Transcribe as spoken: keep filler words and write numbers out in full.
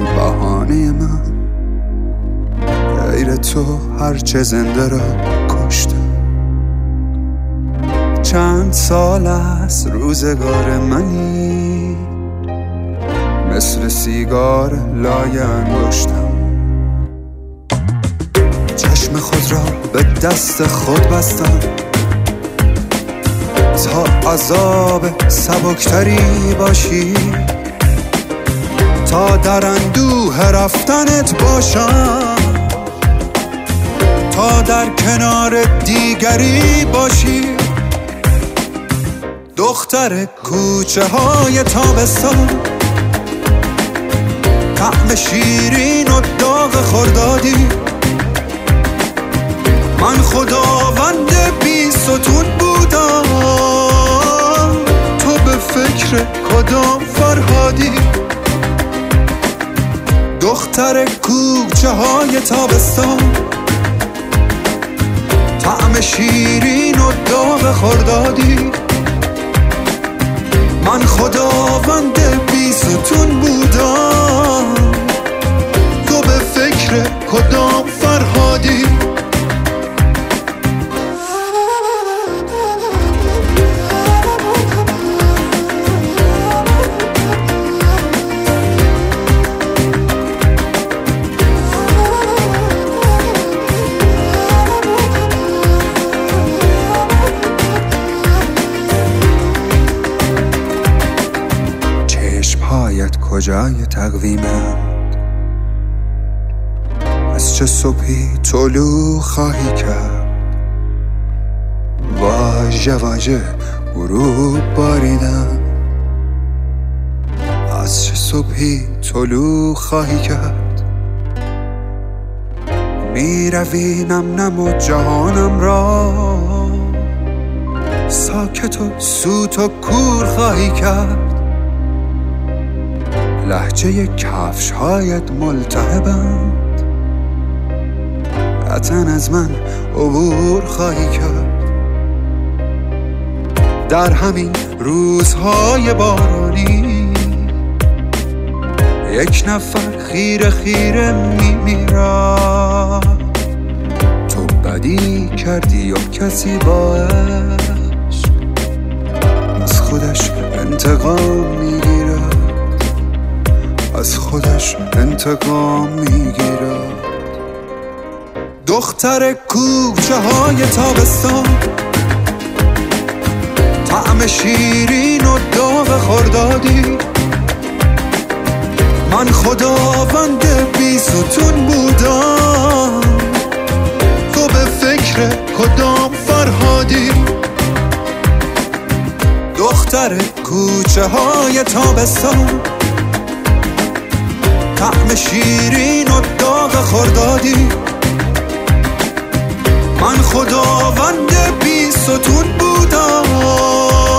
بهانه من غیر تو هرچه زنده را کشته. چند سال از روزگار منی مثل سیگار لای انگشتم. چشم خود را به دست خود بستم تا عذاب سبکتری باشی، تا در اندوه رفتنت باشم، تا در کنار دیگری باشی. دختر کوچه های تابستان، طعم شیرین و داغ خردادی. من خداوند بی ستون بودم، تو به فکر کدام فرهادی. دختر کوچه های تابستان، طعم شیرین و داغ خردادی. من خداوند بی ستون بودم، تو به فکر کدام فرهادی. کجای تقویمند؟ از چه صبحی طلوع خواهی کرد؟ واژه واژه غروب باریدن. از چه صبحی طلوع خواهی کرد؟ می روی نم نم و جهانم را ساکت و سوت و کور خواهی کرد. لهجه کفش هایت ملتهبند، قطعاً از من عبور خواهی کرد. در همین روزهای بارانی یک نفر خیره خیره میمیرد. تو بدی کردی و کسی با عشق از خودش انتقام میگیرد، از خودش انتقام میگیرد. دختر کوچه های تابستان، طعم شیرین و داغ خردادی. من خداوند بی ستون بودم، تو به فکر کدام فرهادی. دختر کوچه های تابستان، طعم شیرین و داغ خردادی. من خداوند بی ستون بودم،